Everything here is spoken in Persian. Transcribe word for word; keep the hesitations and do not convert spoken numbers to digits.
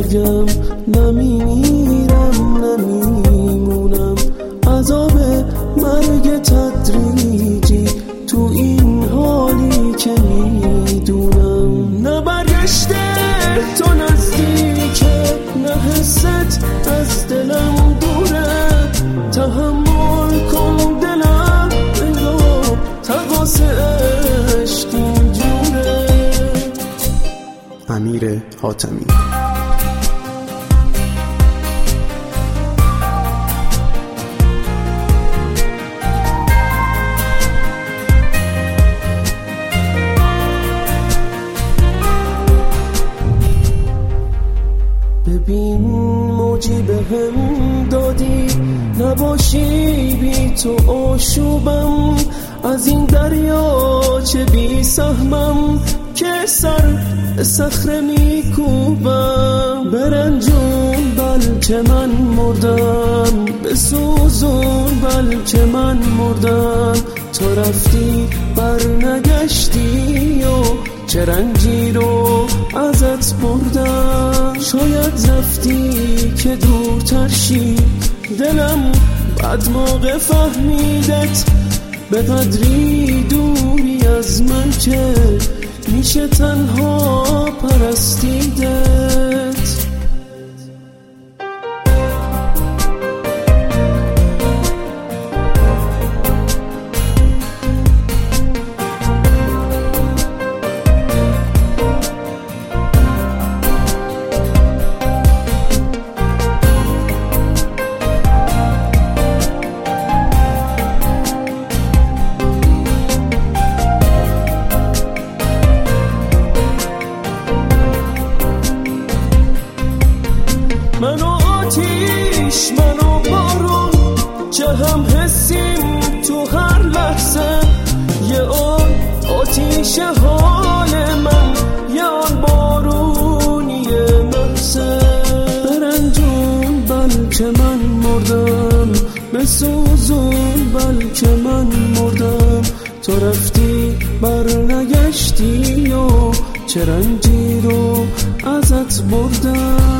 بگم نمیمیرم نمیمونم، عذاب مرگ تدریجی تو این حالی که میدونم، نه برگشته تو نزدیکه نه حست از دلم دوره، تحمل کن دلم بلا تقاس عشق اینجوره. امیر حاتمی. ببین موجی به هم دادی نباشی بی تو آشوبم، از این دریا چه بی سهمم که سر صخره میکوبم، برنجون بلکه من مردم، بسوزون بلکه من مردم، تو رفتی بر نگشتی و چه رنجی رو ازت بردم، شاید رفتی که دورتر شی دلم بعد موقع فهمیدت، به قدری دوری از من که میشه تنها پرستیدت. من و آتیش من و بارون که هم حسیم تو هر لحظه، یه آن آتیش حال من یه آن بارونی محسه، برنجون بلکه من مردم، بسوزون بلکه من مردم، تو رفتی بر نگشتی و چه رنجی رو ازت بردم.